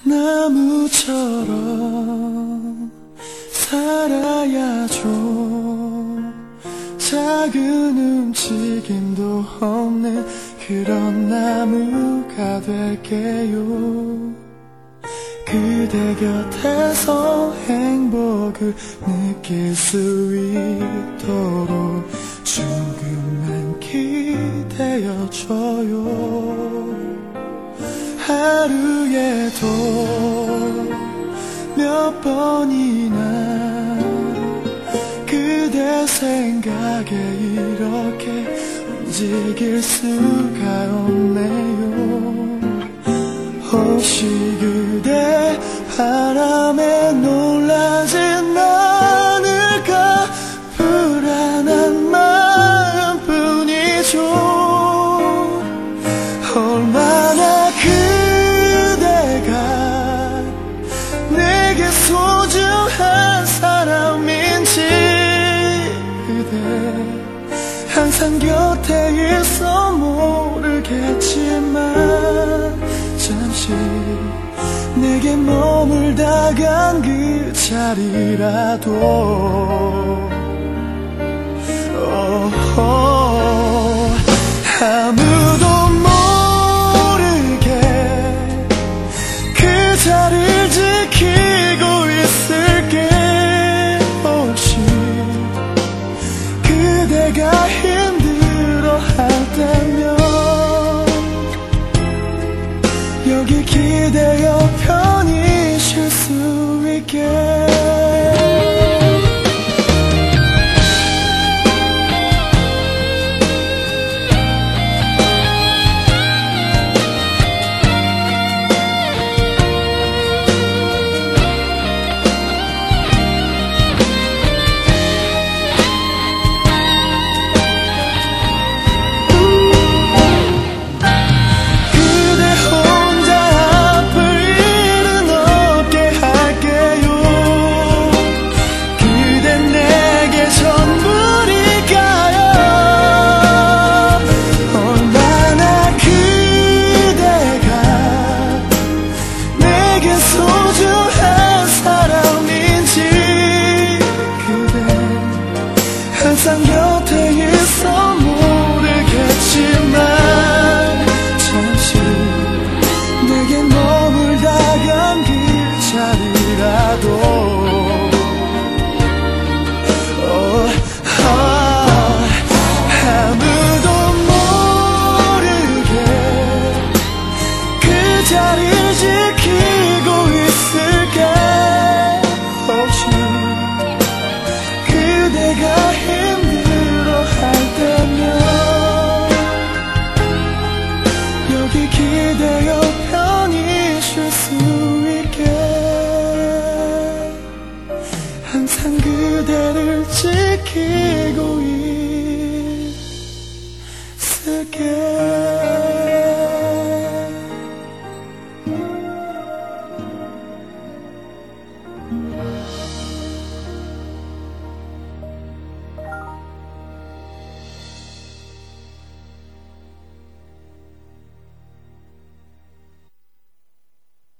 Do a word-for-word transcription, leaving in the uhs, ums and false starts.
나무처럼 살아야죠. 작은 움직임도 없는 그런 나무가 될게요. 그대 곁에서 행복을 느낄 수 있도록 조금만 기대어줘요. 하루에도 몇 번이나 그대 생각에 이렇게 움직일 수가 없네요. 혹시 그대 바람에 놀라진 않을까 불안한 마음뿐이죠. 얼마나 그대가 내게 소중한 사람인지 그대 항상 곁에 있어 모르겠지만 잠시 내게 머물다간 그 자리라도 oh, 아무도 모르게 그 자리를 지키고 있을게. 혹시 그대가 힘들어한다면 여기 기대어 편히 쉴 수 있게. 항상 곁에 있어 모르겠지만 잠시 내게 머물다간 그 자리라도 oh, oh, 아무도 모르게 그 자리